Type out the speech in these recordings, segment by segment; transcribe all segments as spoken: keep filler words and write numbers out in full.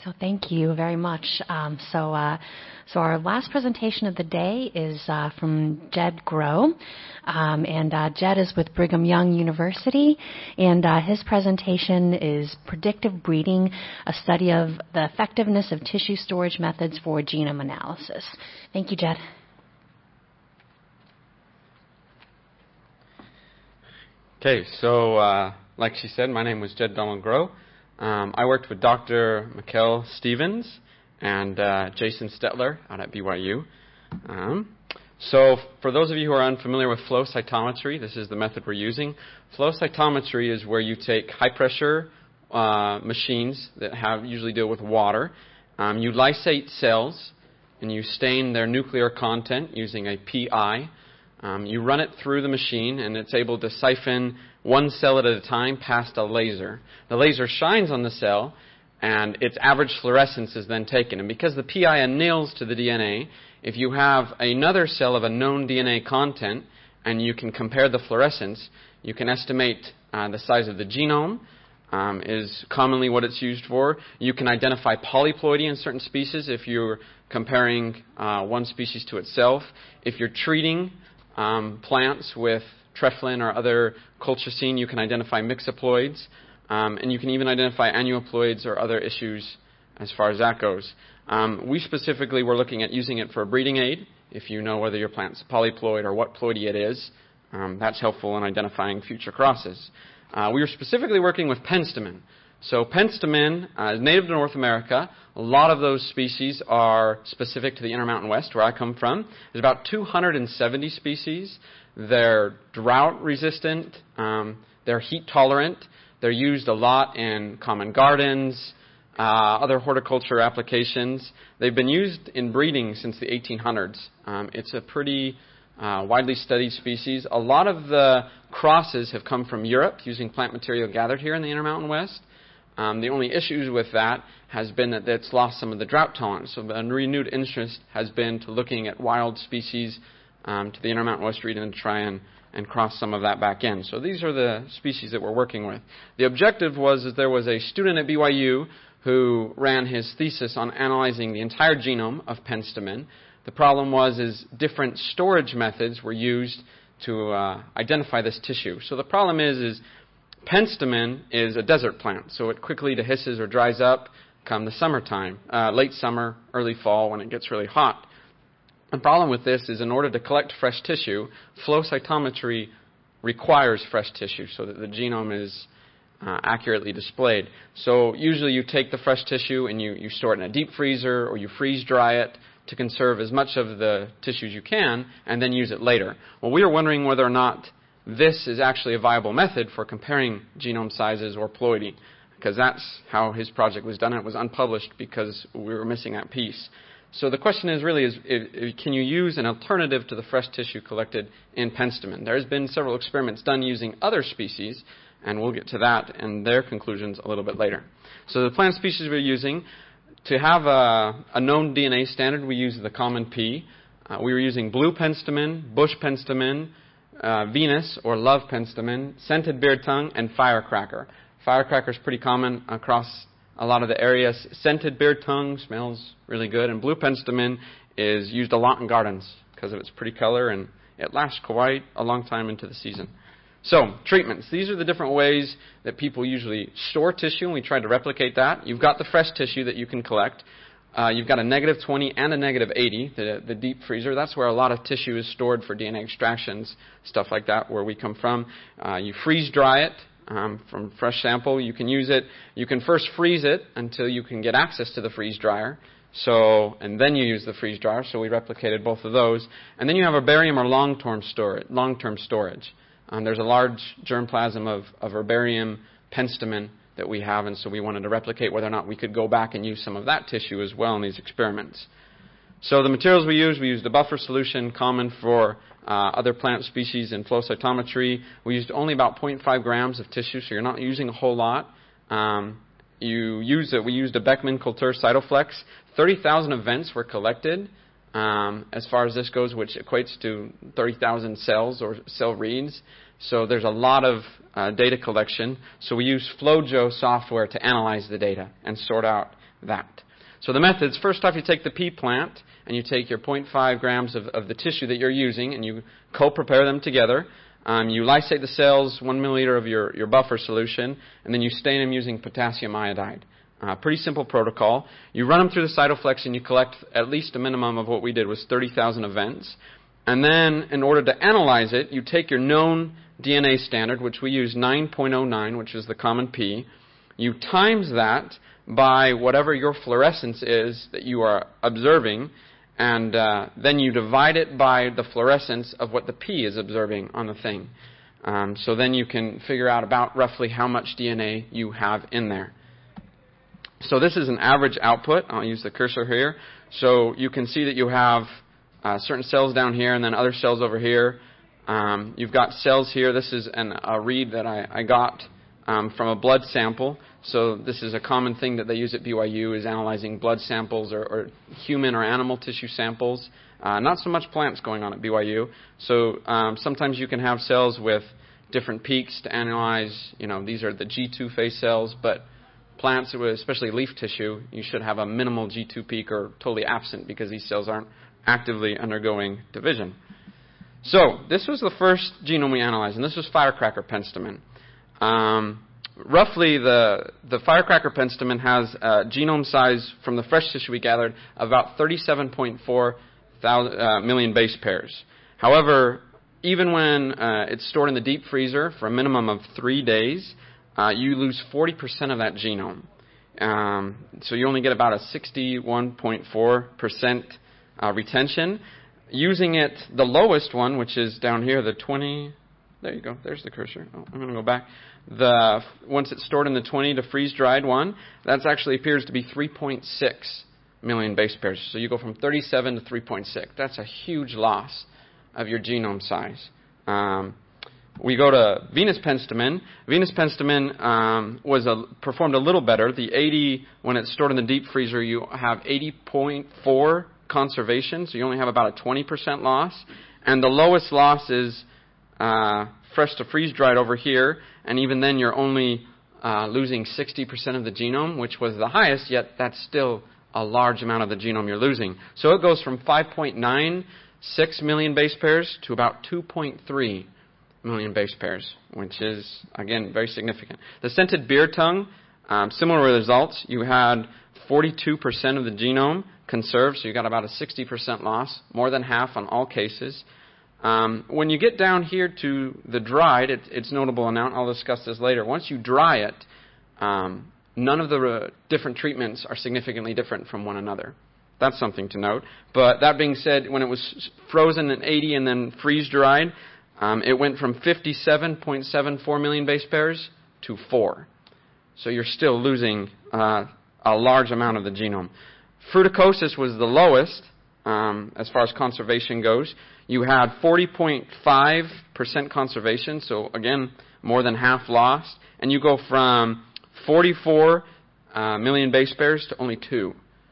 So thank you very much. Um, so, uh, so our last presentation of the day is uh, from Jed Groh, um, and uh, Jed is with Brigham Young University, and uh, his presentation is Predictive Breeding, a study of the effectiveness of tissue storage methods for genome analysis. Thank you, Jed. Okay, so uh, like she said, my name was Jed Donald Groh. Um, I worked with Doctor Mikkel Stevens and uh, Jason Stetler out at B Y U. Um, so for those of you who are unfamiliar with flow cytometry, this is the method we're using. Flow cytometry is where you take high-pressure uh, machines that have usually deal with water. Um, you lysate cells, and you stain their nuclear content using a P I. Um, you run it through the machine, and it's able to siphon one cell at a time past a laser. The laser shines on the cell, and its average fluorescence is then taken. And because the P I anneals to the D N A, if you have another cell of a known D N A content, and you can compare the fluorescence, you can estimate uh, the size of the genome, um, is commonly what it's used for. You can identify polyploidy in certain species if you're comparing uh, one species to itself. If you're treating um, plants with Treflin or other colchicine, you can identify mixoploids, um, and you can even identify aneuploids or other issues as far as that goes. Um, we specifically were looking at using it for a breeding aid. If you know whether your plant's a polyploid or what ploidy it is, um, that's helpful in identifying future crosses. Uh, we were specifically working with penstemon. So penstemon uh, is native to North America. A lot of those species are specific to the Intermountain West, where I come from. There's about two hundred seventy species. They're drought resistant, um, they're heat tolerant, they're used a lot in common gardens, uh, other horticulture applications. They've been used in breeding since the eighteen hundreds. Um, it's a pretty uh, widely studied species. A lot of the crosses have come from Europe using plant material gathered here in the Intermountain West. Um, the only issues with that has been that it's lost some of the drought tolerance. So a renewed interest has been to looking at wild species Um, to the Intermountain West region and try and, and cross some of that back in. So these are the species that we're working with. The objective was that there was a student at B Y U who ran his thesis on analyzing the entire genome of penstemon. The problem was is different storage methods were used to uh, identify this tissue. So the problem is is penstemon is a desert plant, so it quickly dehisces or dries up come the summertime, uh, late summer, early fall when it gets really hot. The problem with this is in order to collect fresh tissue, flow cytometry requires fresh tissue so that the genome is uh, accurately displayed. So usually you take the fresh tissue and you, you store it in a deep freezer or you freeze dry it to conserve as much of the tissue as you can and then use it later. Well, we were wondering whether or not this is actually a viable method for comparing genome sizes or ploidy, because that's how his project was done. It was unpublished because we were missing that piece. So the question is really, is, is can you use an alternative to the fresh tissue collected in penstemon? There's been several experiments done using other species, and we'll get to that and their conclusions a little bit later. So the plant species we're using, to have a, a known D N A standard, we use the common P. Uh, we were using blue penstemon, bush penstemon, uh, Venus or love penstemon, scented beard tongue, and firecracker. Firecracker is pretty common across a lot of the areas. Scented beard tongue smells really good, and blue penstemon is used a lot in gardens because of its pretty color, and it lasts quite a long time into the season. So, treatments. These are the different ways that people usually store tissue, and we try to replicate that. You've got the fresh tissue that you can collect. Uh, you've got a negative twenty and a negative eighty, the, the deep freezer. That's where a lot of tissue is stored for D N A extractions, stuff like that, where we come from. Uh, you freeze dry it. Um, from fresh sample, you can use it. You can first freeze it until you can get access to the freeze dryer. So, and then you use the freeze dryer. So we replicated both of those. And then you have herbarium or long-term storage. Long-term storage. Um, there's a large germplasm of, of herbarium penstemon that we have, and so we wanted to replicate whether or not we could go back and use some of that tissue as well in these experiments. So the materials we used, we used a buffer solution common for uh, other plant species in flow cytometry. We used only about zero point five grams of tissue, so you're not using a whole lot. Um, you use it. We used a Beckman Coulter Cytoflex. thirty thousand events were collected um, as far as this goes, which equates to thirty thousand cells or cell reads. So there's a lot of uh, data collection. So we use FlowJo software to analyze the data and sort out that. So the methods, first off, you take the pea plant and you take your zero point five grams of, of the tissue that you're using and you co-prepare them together. Um, you lysate the cells, one milliliter of your, your buffer solution, and then you stain them using potassium iodide. Uh, pretty simple protocol. You run them through the Cytoflex and you collect at least a minimum of what we did was thirty thousand events. And then in order to analyze it, you take your known D N A standard, which we use nine point oh nine, which is the common P. You times that by whatever your fluorescence is that you are observing, and uh, then you divide it by the fluorescence of what the P is observing on the thing. Um, so then you can figure out about roughly how much D N A you have in there. So this is an average output. I'll use the cursor here. So you can see that you have uh, certain cells down here and then other cells over here. Um, you've got cells here. This is an, a read that I, I got um, from a blood sample. So this is a common thing that they use at B Y U is analyzing blood samples or, or human or animal tissue samples. Uh, not so much plants going on at B Y U. So um, sometimes you can have cells with different peaks to analyze. You know, these are the G two phase cells, but plants, especially leaf tissue, you should have a minimal G two peak or totally absent because these cells aren't actively undergoing division. So this was the first genome we analyzed, and this was firecracker penstemon. Um, roughly, the the firecracker penstemon has a genome size from the fresh tissue we gathered of about thirty-seven point four thousand, uh, million base pairs. However, even when uh, it's stored in the deep freezer for a minimum of three days, uh, you lose forty percent of that genome. Um, so you only get about a sixty-one point four percent uh, retention. Using it, the lowest one, which is down here, the twenty, there you go, there's the cursor. Oh, I'm going to go back. The once it's stored in the twenty to freeze-dried one, that actually appears to be three point six million base pairs. So you go from thirty-seven to three point six. That's a huge loss of your genome size. Um, we go to Venus penstemon. Venus penstemon um, was a, performed a little better. The eighty, when it's stored in the deep freezer, you have eighty point four conservation, so you only have about a twenty percent loss. And the lowest loss is uh, fresh to freeze-dried over here, and even then you're only uh, losing sixty percent of the genome, which was the highest, yet that's still a large amount of the genome you're losing. So it goes from five point nine six million base pairs to about two point three million base pairs, which is, again, very significant. The scented beer tongue, um, similar results. You had forty-two percent of the genome conserved, so you got about a sixty percent loss, more than half on all cases. Um, when you get down here to the dried, it, it's notable amount. I'll discuss this later. Once you dry it, um, none of the uh, different treatments are significantly different from one another. That's something to note. But that being said, when it was frozen at eighty and then freeze-dried, um, it went from fifty-seven point seven four million base pairs to four. So you're still losing uh, a large amount of the genome. Fruticosis was the lowest um, as far as conservation goes. You had forty point five percent conservation, so again, more than half lost. And you go from forty-four uh, million base pairs to only two.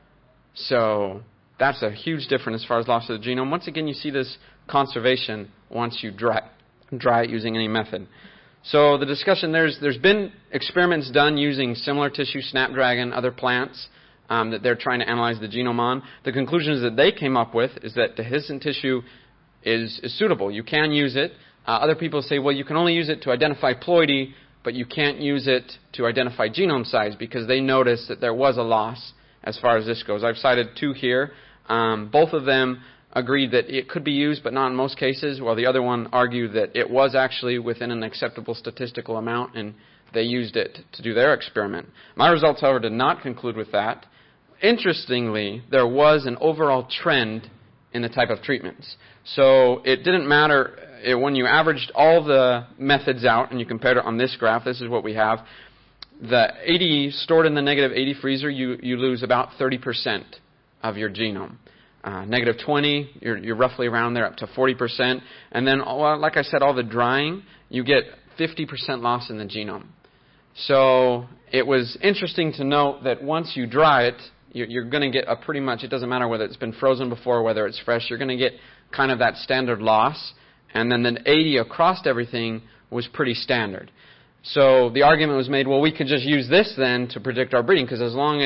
So that's a huge difference as far as loss of the genome. Once again, you see this conservation once you dry, dry it using any method. So the discussion, there's there's been experiments done using similar tissue, Snapdragon, other plants, um, that they're trying to analyze the genome on. The conclusions that they came up with is that dehiscent tissue is, is suitable. You can use it. Uh, other people say, well, you can only use it to identify ploidy, but you can't use it to identify genome size because they noticed that there was a loss as far as this goes. I've cited two here. Um, both of them agreed that it could be used, but not in most cases, while the other one argued that it was actually within an acceptable statistical amount, and they used it to do their experiment. My results, however, did not conclude with that. Interestingly, there was an overall trend in the type of treatments. So it didn't matter it, when you averaged all the methods out and you compared it on this graph. This is what we have. The eighty stored in the negative eighty freezer, you, you lose about thirty percent of your genome. Uh, negative twenty, you're, you're roughly around there up to forty percent. And then, well, like I said, all the drying, you get fifty percent loss in the genome. So it was interesting to note that once you dry it, you're, you're going to get a pretty much, it doesn't matter whether it's been frozen before or whether it's fresh, you're going to get kind of that standard loss. And then the eighty across everything was pretty standard. So the argument was made, well, we could just use this then to predict our breeding, because as long as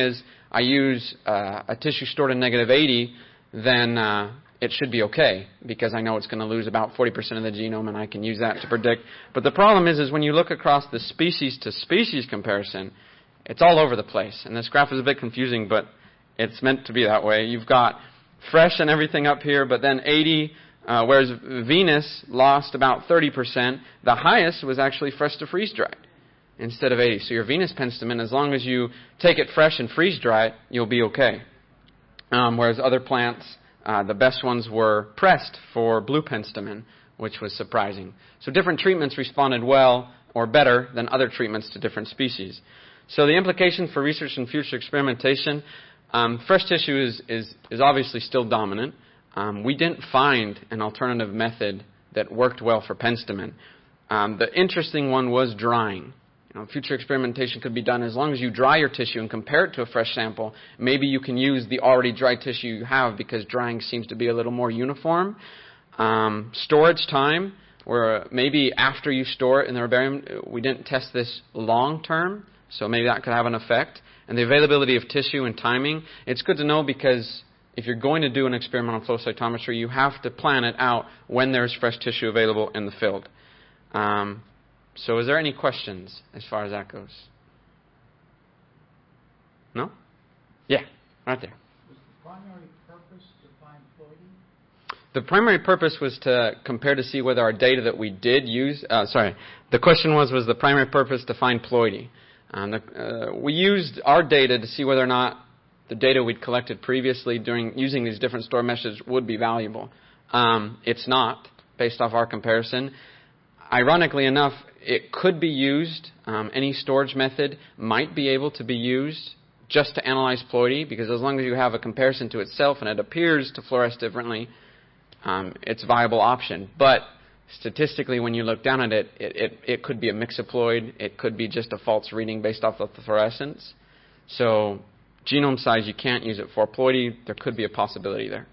I use uh, a tissue stored in negative eighty, then uh, it should be okay, because I know it's going to lose about forty percent of the genome, and I can use that to predict. But the problem is, is when you look across the species-to-species comparison, it's all over the place. And this graph is a bit confusing, but it's meant to be that way. You've got fresh and everything up here, but then eighty, uh, whereas Venus lost about thirty percent. The highest was actually fresh to freeze-dried instead of eighty. So your Venus penstemon, as long as you take it fresh and freeze-dry it, you'll be okay. Um, whereas other plants, uh, the best ones were pressed for blue penstemon, which was surprising. So different treatments responded well or better than other treatments to different species. So the implication for research and future experimentation, um, fresh tissue is, is, is obviously still dominant. Um, we didn't find an alternative method that worked well for penstemon. Um, the interesting one was drying. You know, future experimentation could be done as long as you dry your tissue and compare it to a fresh sample. Maybe you can use the already dry tissue you have, because drying seems to be a little more uniform. Um, storage time, where maybe after you store it in the herbarium, we didn't test this long term, so maybe that could have an effect. And the availability of tissue and timing, it's good to know, because if you're going to do an experimental flow cytometry, you have to plan it out when there's fresh tissue available in the field. Um, so is there any questions as far as that goes? No? Yeah, right there. Was the primary purpose to find ploidy? The primary purpose was to compare to see whether our data that we did use, uh, sorry, the question was, was the primary purpose to find ploidy? Um, the, uh, we used our data to see whether or not the data we'd collected previously during using these different store methods would be valuable. Um, it's not, based off our comparison. Ironically enough, it could be used. Um, any storage method might be able to be used just to analyze ploidy, because as long as you have a comparison to itself and it appears to fluoresce differently, um, it's a viable option. But statistically, when you look down at it, it, it, it could be a mixoploid. It could be just a false reading based off of the fluorescence. So genome size, you can't use it for. Ploidy, there could be a possibility there.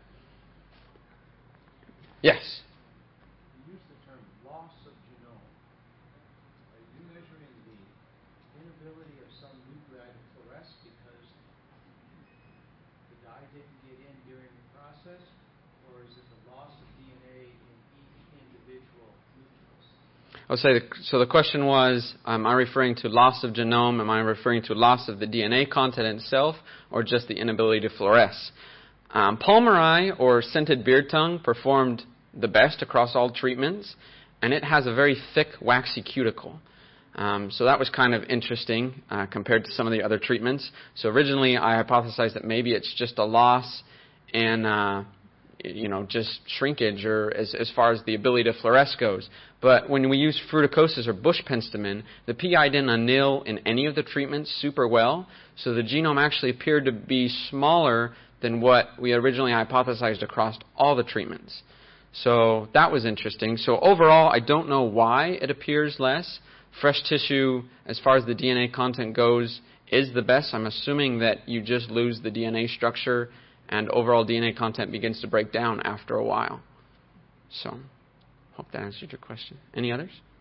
Yes? You use the term loss of genome. Are you measuring the inability of some nuclei to fluoresce because the dye didn't get in during the process? Or is it the loss of D N A in each individual nucleus? I'll say, the, so the question was, am I referring to loss of genome? Am I referring to loss of the D N A content itself, or just the inability to fluoresce? Um, Palmeri, or scented beard tongue, performed the best across all treatments, and it has a very thick, waxy cuticle. Um, so that was kind of interesting uh, compared to some of the other treatments. So originally, I hypothesized that maybe it's just a loss in, uh, you know, just shrinkage, or as, as far as the ability to fluoresce goes. But when we use fruticosas or bush penstemon, the P I didn't anneal in any of the treatments super well, so the genome actually appeared to be smaller than what we originally hypothesized across all the treatments. So that was interesting. So overall, I don't know why it appears less. Fresh tissue, as far as the D N A content goes, is the best. I'm assuming that you just lose the D N A structure and overall D N A content begins to break down after a while. So, hope that answered your question. Any others?